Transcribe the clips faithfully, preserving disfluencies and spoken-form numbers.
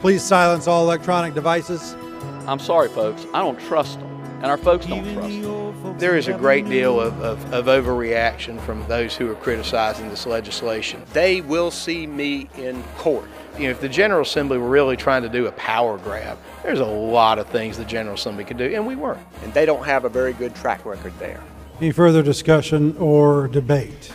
Please silence all electronic devices. I'm sorry, folks. I don't trust them, and our folks don't trust them. There is a great deal of, of, of overreaction from those who are criticizing this legislation. They will see me in court. You know, if the General Assembly were really trying to do a power grab, there's a lot of things the General Assembly could do, and we weren't. And they don't have a very good track record there. Any further discussion or debate?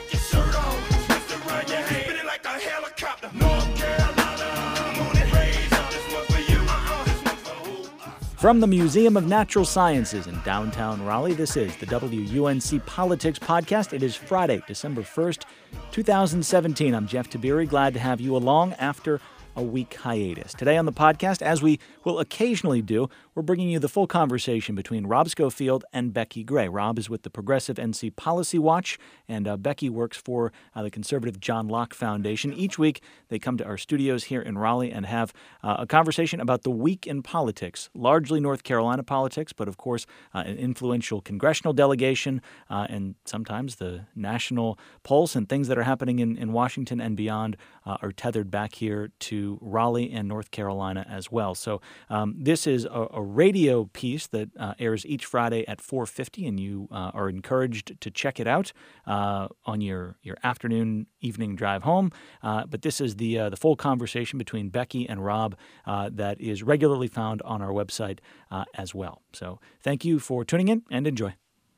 From the Museum of Natural Sciences in downtown Raleigh, this is the W U N C Politics Podcast. It is Friday, December first, twenty seventeen. I'm Jeff Tabiri, glad to have you along after a week hiatus. Today on the podcast, as we will occasionally do, we're bringing you the full conversation between Rob Schofield and Becky Gray. Rob is with the Progressive N C Policy Watch, and uh, Becky works for uh, the conservative John Locke Foundation. Each week, they come to our studios here in Raleigh and have uh, a conversation about the week in politics, largely North Carolina politics, but of course, uh, an influential congressional delegation, uh, and sometimes the national pulse and things that are happening in, in Washington and beyond uh, are tethered back here to Raleigh and North Carolina as well. So um, this is a, a radio piece that uh, airs each Friday at four fifty, and you uh, are encouraged to check it out uh, on your, your afternoon, evening drive home. Uh, but this is the uh, the full conversation between Becky and Rob uh, that is regularly found on our website uh, as well. So thank you for tuning in and enjoy.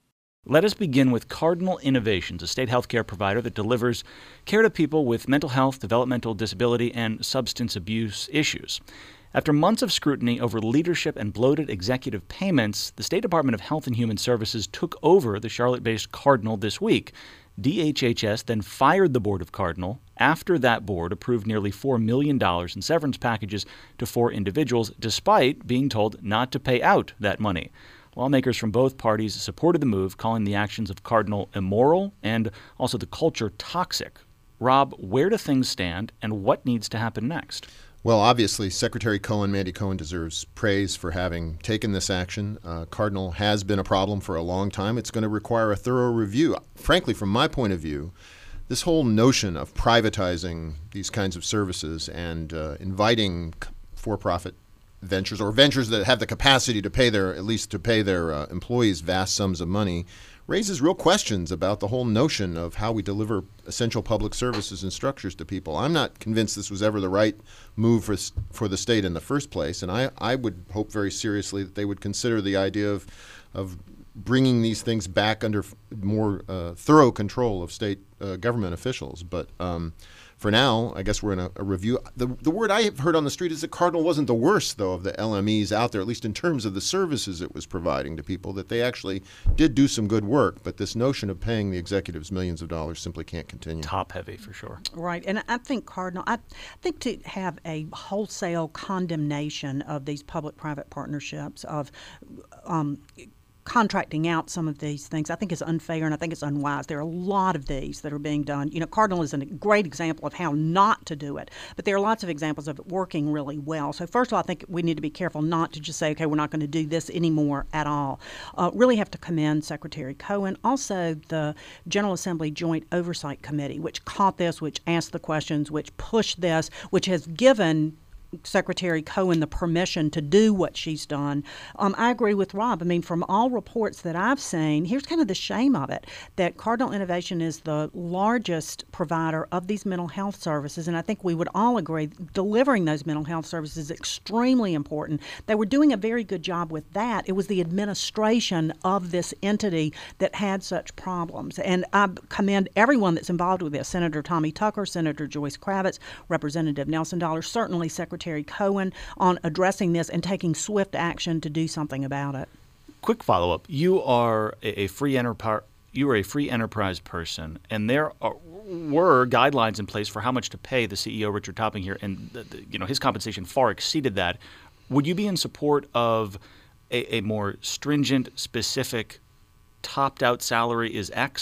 Let us begin with Cardinal Innovations, a state healthcare provider that delivers care to people with mental health, developmental disability, and substance abuse issues. After months of scrutiny over leadership and bloated executive payments, the State Department of Health and Human Services took over the Charlotte-based Cardinal this week. D H H S then fired the board of Cardinal after that board approved nearly four million dollars in severance packages to four individuals, despite being told not to pay out that money. Lawmakers from both parties supported the move, calling the actions of Cardinal immoral and also the culture toxic. Rob, where do things stand and what needs to happen next? Well, obviously, Secretary Cohen, Mandy Cohen, deserves praise for having taken this action. Uh, Cardinal has been a problem for a long time. It's going to require a thorough review. Frankly, from my point of view, this whole notion of privatizing these kinds of services and uh, inviting for-profit ventures or ventures that have the capacity to pay their, at least to pay their uh, employees vast sums of money, raises real questions about the whole notion of how we deliver essential public services and structures to people. I'm not convinced this was ever the right move for for the state in the first place, and I, I would hope very seriously that they would consider the idea of of bringing these things back under more uh, thorough control of state uh, government officials. But um, for now, I guess we're in a, a review. The, the word I have heard on the street is that Cardinal wasn't the worst, though, of the L M Es out there, at least in terms of the services it was providing to people, that they actually did do some good work. But this notion of paying the executives millions of dollars simply can't continue. Top heavy, for sure. Right. And I think Cardinal, I think to have a wholesale condemnation of these public-private partnerships, of um, contracting out some of these things, I think is unfair, and I think it's unwise. There are a lot of these that are being done. You know, Cardinal is a great example of how not to do it, but there are lots of examples of it working really well. So first of all, I think we need to be careful not to just say, okay, we're not going to do this anymore at all. Uh, really have to commend Secretary Cohen. Also, the General Assembly Joint Oversight Committee, which caught this, which asked the questions, which pushed this, which has given Secretary Cohen the permission to do what she's done. Um, I agree with Rob. I mean, from all reports that I've seen, here's kind of the shame of it, that Cardinal Innovation is the largest provider of these mental health services, and I think we would all agree delivering those mental health services is extremely important. They were doing a very good job with that. It was the administration of this entity that had such problems, and I commend everyone that's involved with this, Senator Tommy Tucker, Senator Joyce Kravitz, Representative Nelson Dollar, certainly Secretary Cohen, on addressing this and taking swift action to do something about it. Quick follow-up. You are a free enterprise. You are a free enterprise person, and there are, were guidelines in place for how much to pay the C E O, Richard Topping, here, and the, the, you know his compensation far exceeded that. Would you be in support of a, a more stringent, specific, topped-out salary is X?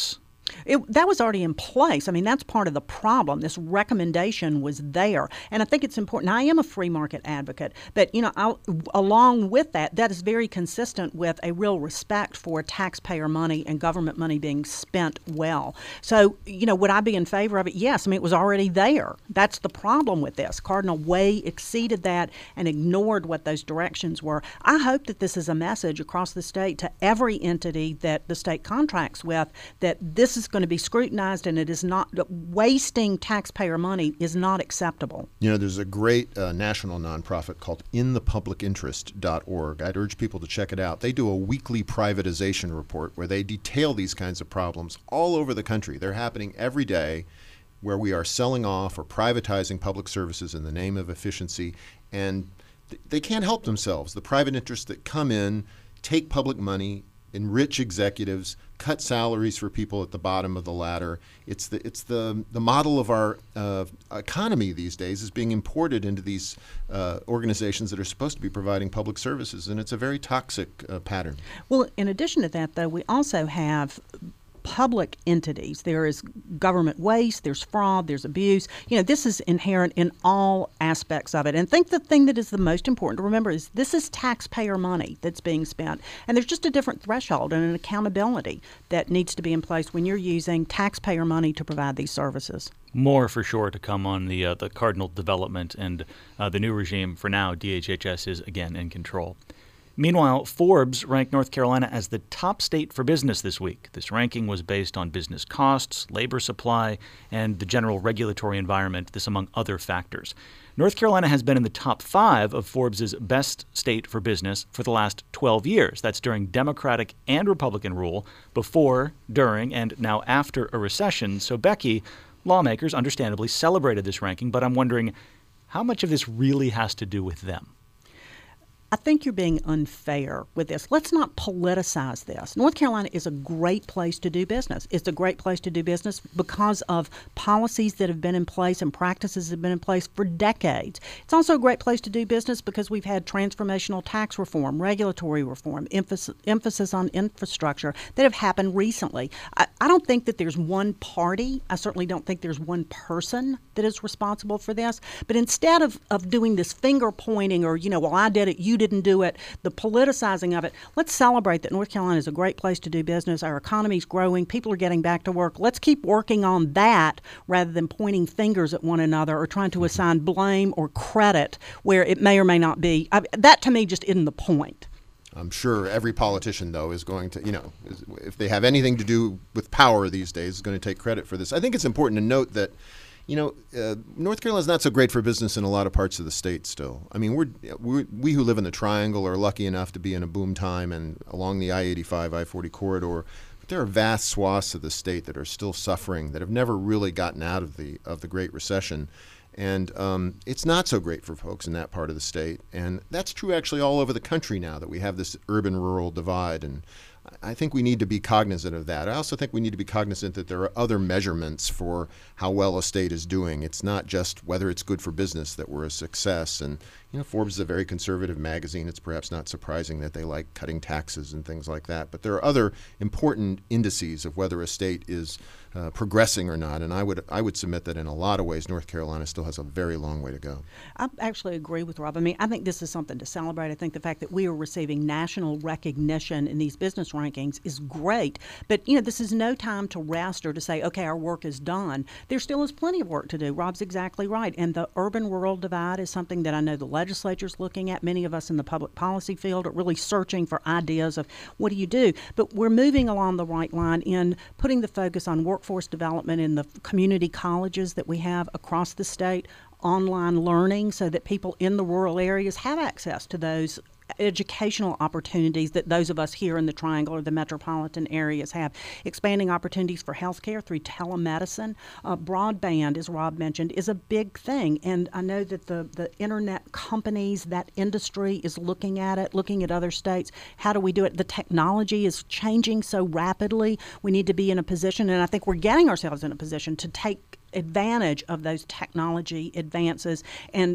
It, that was already in place. I mean, that's part of the problem. This recommendation was there. And I think it's important. I am a free market advocate, but, you know, I'll, along with that, that is very consistent with a real respect for taxpayer money and government money being spent well. So, you know, would I be in favor of it? Yes. I mean, it was already there. That's the problem with this. Cardinal way exceeded that and ignored what those directions were. I hope that this is a message across the state to every entity that the state contracts with that this is going to be scrutinized, and it is not wasting taxpayer money is not acceptable. You know, there's a great uh, national nonprofit called in the public interest dot org. I'd urge people to check it out. They do a weekly privatization report where they detail these kinds of problems all over the country. They're happening every day, where we are selling off or privatizing public services in the name of efficiency, and th- they can't help themselves. The private interests that come in, take public money, enrich executives, cut salaries for people at the bottom of the ladder. It's the it's the the model of our uh, economy these days is being imported into these uh, organizations that are supposed to be providing public services, and it's a very toxic uh, pattern. Well, in addition to that, though, we also have public entities. There is government waste, there's fraud, there's abuse. You know, this is inherent in all aspects of it. And I think the thing that is the most important to remember is this is taxpayer money that's being spent. And there's just a different threshold and an accountability that needs to be in place when you're using taxpayer money to provide these services. More for sure to come on the uh, the Cardinal development and uh, the new regime. For now, D H H S is again in control. Meanwhile, Forbes ranked North Carolina as the top state for business this week. This ranking was based on business costs, labor supply, and the general regulatory environment, this among other factors. North Carolina has been in the top five of Forbes' best state for business for the last twelve years. That's during Democratic and Republican rule, before, during, and now after a recession. So, Becky, lawmakers understandably celebrated this ranking, but I'm wondering how much of this really has to do with them? I think you're being unfair with this. Let's not politicize this. North Carolina is a great place to do business. It's a great place to do business because of policies that have been in place and practices that have been in place for decades. It's also a great place to do business because we've had transformational tax reform, regulatory reform, emphasis, emphasis on infrastructure that have happened recently. I, I don't think that there's one party. I certainly don't think there's one person that is responsible for this. But instead of, of doing this finger pointing or, you know, well, I did it, you didn't do it, the politicizing of it, let's celebrate that North Carolina is a great place to do business. Our economy's growing. People are getting back to work. Let's keep working on that rather than pointing fingers at one another or trying to assign blame or credit where it may or may not be. I, that, to me, just isn't the point. I'm sure every politician, though, is going to, you know, is, if they have anything to do with power these days, is going to take credit for this. I think it's important to note that, you know, uh, North Carolina is not so great for business in a lot of parts of the state still. I mean, we're, we're, we who live in the Triangle are lucky enough to be in a boom time and along the I eighty-five, I forty corridor. But there are vast swaths of the state that are still suffering, that have never really gotten out of the of the Great Recession. And um, it's not so great for folks in that part of the state. And that's true actually all over the country now that we have this urban-rural divide. And I think we need to be cognizant of that. I also think we need to be cognizant that there are other measurements for how well a state is doing. It's not just whether it's good for business that we're a success. And, you know, Forbes is a very conservative magazine. It's perhaps not surprising that they like cutting taxes and things like that. But there are other important indices of whether a state is uh, progressing or not. And I would I would submit that in a lot of ways, North Carolina still has a very long way to go. I actually agree with Rob. I mean, I think this is something to celebrate. I think the fact that we are receiving national recognition in these business rankings is great. But, you know, this is no time to rest or to say, okay, our work is done. There still is plenty of work to do. Rob's exactly right. And the urban-rural divide is something that I know the legislature's looking at. Many of us in the public policy field are really searching for ideas of what do you do. But we're moving along the right line in putting the focus on workforce development in the community colleges that we have across the state, online learning so that people in the rural areas have access to those educational opportunities that those of us here in the Triangle or the metropolitan areas have. Expanding opportunities for healthcare through telemedicine. Uh, broadband, as Rob mentioned, is a big thing. And I know that the, the internet companies, that industry is looking at it, looking at other states. How do we do it? The technology is changing so rapidly. We need to be in a position, and I think we're getting ourselves in a position to take advantage of those technology advances and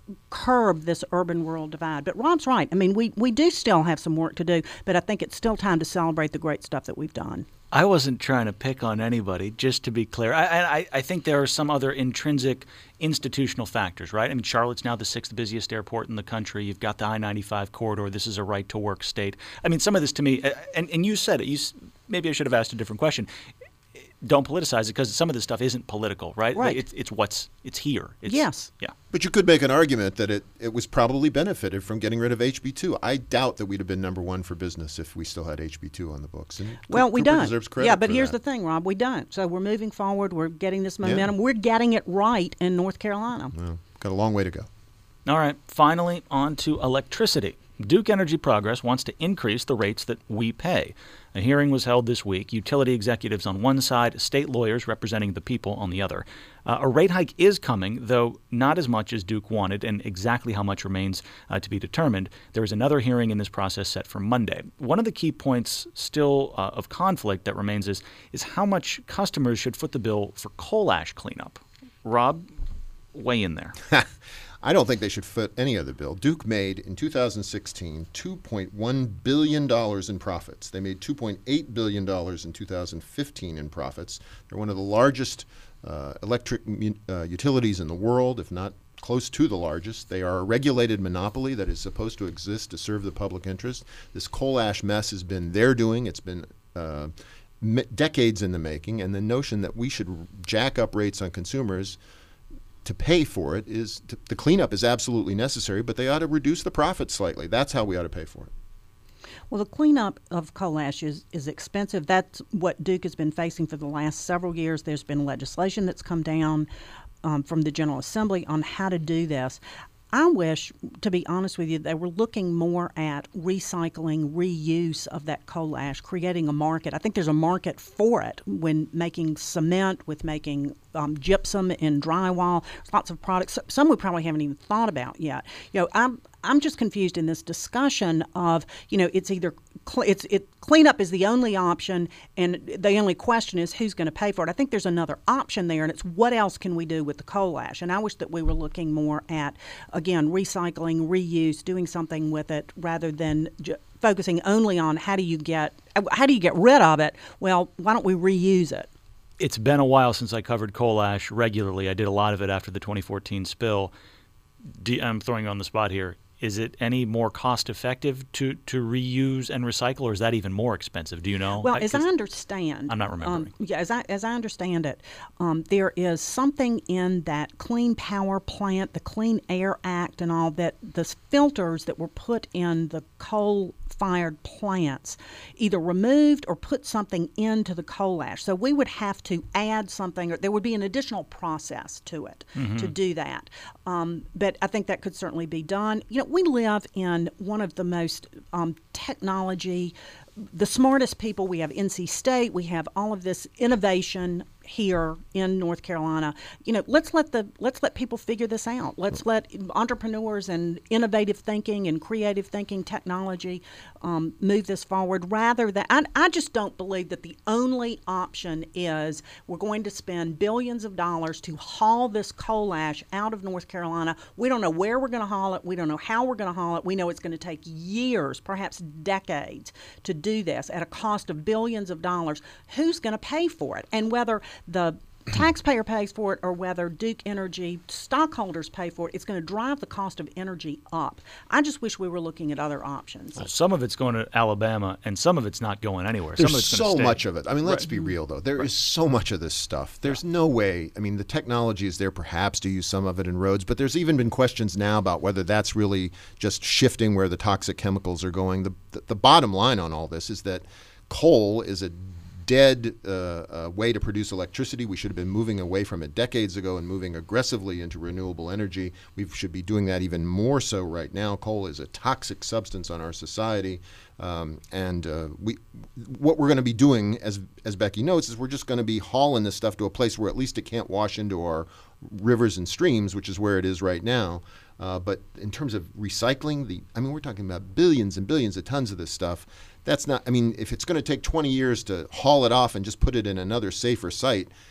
curb this urban-rural divide. But Rob's right. I mean, we, we do still have some work to do, but I think it's still time to celebrate the great stuff that we've done. I wasn't trying to pick on anybody, just to be clear. I, I, I think there are some other intrinsic institutional factors, right? I mean, Charlotte's now the sixth busiest airport in the country. You've got the I ninety-five corridor. This is a right-to-work state. I mean, some of this to me, and, and you said it, you, maybe I should have asked a different question. Don't politicize it, because some of this stuff isn't political, right? Right. Like it's, it's what's it's here. It's, Yes. Yeah. But you could make an argument that it, it was probably benefited from getting rid of H B two. I doubt that we'd have been number one for business if we still had H B two on the books. And Well, we Cooper don't. deserves credit Yeah, but for here's that. the thing, Rob. We don't. So we're moving forward. We're getting this Yeah. momentum. We're getting it right in North Carolina. Well, got a long way to go. All right, finally, on to electricity. Duke Energy Progress wants to increase the rates that we pay. A hearing was held this week. Utility executives on one side, state lawyers representing the people on the other. Uh, a rate hike is coming, though not as much as Duke wanted, and exactly how much remains uh, to be determined. There is another hearing in this process set for Monday. One of the key points still uh, of conflict that remains is, is how much customers should foot the bill for coal ash cleanup. Rob, weigh in there. I don't think they should foot any other bill. Duke made, in two thousand sixteen, two point one billion dollars in profits. They made two point eight billion dollars in two thousand fifteen in profits. They're one of the largest uh, electric uh, utilities in the world, if not close to the largest. They are a regulated monopoly that is supposed to exist to serve the public interest. This coal ash mess has been their doing. It's been uh, m- decades in the making, and the notion that we should jack up rates on consumers to pay for it is to, the cleanup is absolutely necessary, but they ought to reduce the profits slightly. That's how we ought to pay for it. Well, the cleanup of coal ash is, is expensive. That's what Duke has been facing for the last several years. There's been legislation that's come down um, from the General Assembly on how to do this. I wish, to be honest with you, they were looking more at recycling, reuse of that coal ash, creating a market. I think there's a market for it when making cement, with making um, gypsum in drywall. There's lots of products. Some we probably haven't even thought about yet. You know, I'm I'm just confused in this discussion of, you know, it's either cl- it's it cleanup is the only option, and the only question is who's going to pay for it. I think there's another option there, and it's what else can we do with the coal ash? And I wish that we were looking more at, again, recycling, reuse, doing something with it, rather than j- focusing only on how do you get how do you get rid of it. Well, why don't we reuse it? It's been a while since I covered coal ash regularly. I did a lot of it after the twenty fourteen spill. Do, I'm throwing you on the spot here. Is it any more cost effective to, to reuse and recycle, or is that even more expensive? Do you know? Well, I, as I understand, I'm not remembering. Um, yeah, as I as I understand it, um, there is something in that Clean Power Plant, the Clean Air Act, and all that. The filters that were put in the coal-fired plants either removed or put something into the coal ash. So we would have to add something, or there would be an additional process to it Mm-hmm. to do that. Um, but I think that could certainly be done. You know, we live in one of the most um, technology, the smartest people. We have N C State. We have all of this innovation here in North Carolina. You know, let's let the let's let people figure this out. Let's let entrepreneurs and innovative thinking and creative thinking, technology, um, move this forward. Rather than, I, I just don't believe that the only option is we're going to spend billions of dollars to haul this coal ash out of North Carolina. We don't know where we're going to haul it. We don't know how we're going to haul it. We know it's going to take years, perhaps decades, to do this at a cost of billions of dollars. Who's going to pay for it? And whether the taxpayer pays for it or whether Duke Energy stockholders pay for it, it's going to drive the cost of energy up. I just wish we were looking at other options. Well, some of it's going to Alabama, and some of it's not going anywhere. There's some of it's so going to stay. much of it. I mean, let's Right. be real, though. There is so much of this stuff. There's no way. I mean, the technology is there perhaps to use some of it in roads, but there's even been questions now about whether that's really just shifting where the toxic chemicals are going. The, the, the bottom line on all this is that coal is a dead uh, uh, way to produce electricity. We should have been moving away from it decades ago and moving aggressively into renewable energy. We should be doing that even more so right now. Coal is a toxic substance on our society. Um, and uh, we, what we're going to be doing, as as Becky notes, is we're just going to be hauling this stuff to a place where at least it can't wash into our rivers and streams, which is where it is right now. Uh, but in terms of recycling, the I mean, we're talking about billions and billions of tons of this stuff. That's not, I mean, if it's going to take twenty years to haul it off and just put it in another safer site,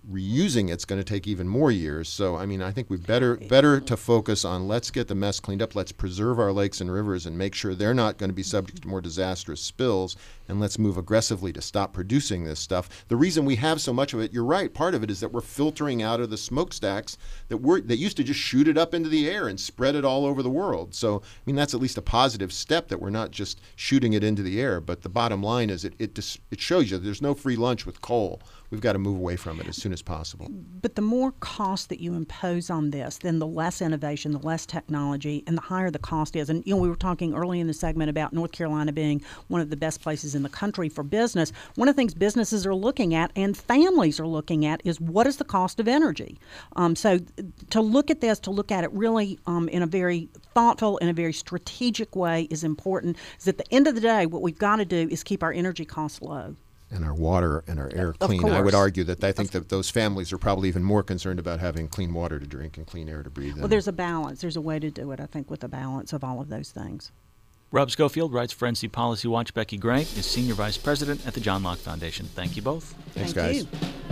reusing it's going to take even more years. So, I mean, I think we better better to focus on let's get the mess cleaned up. Let's preserve our lakes and rivers and make sure they're not going to be subject to more disastrous spills. And let's move aggressively to stop producing this stuff. The reason we have so much of it, you're right, part of it is that we're filtering out of the smokestacks that were that used to just shoot it up into the air and spread it all over the world. So, I mean, that's at least a positive step that we're not just shooting it into the air. But the bottom line is it it, dis- it shows you there's no free lunch with coal. We've got to move away from it as soon as possible. But the more cost that you impose on this, then the less innovation, the less technology, and the higher the cost is. And, you know, we were talking early in the segment about North Carolina being one of the best places in the country for business. One of the things businesses are looking at and families are looking at is what is the cost of energy? Um, so to look at this, to look at it really um, in a very thoughtful, in a very strategic way is important. Because at the end of the day, what we've got to do is keep our energy costs low. And our water and our air Of clean. I would course. argue that I think that those families are probably even more concerned about having clean water to drink and clean air to breathe. Well, there's a balance. There's a way to do it, I think, with a balance of all of those things. Rob Schofield writes for N C Policy Watch. Becky Gray is Senior Vice President at the John Locke Foundation. Thank you both. Thanks, Thank guys. you.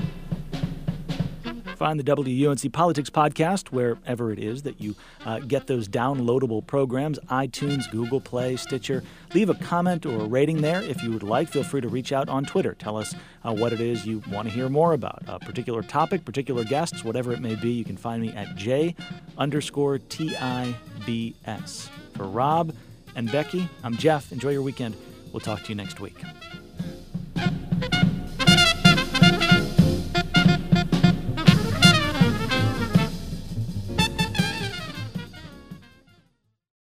Find the W U N C Politics Podcast wherever it is that you uh, get those downloadable programs, iTunes, Google Play, Stitcher. Leave a comment or a rating there if you would like. Feel free to reach out on Twitter. Tell us uh, what it is you want to hear more about. A particular topic, particular guests, whatever it may be. You can find me at J underscore T I B S. For Rob and Becky, I'm Jeff. Enjoy your weekend. We'll talk to you next week.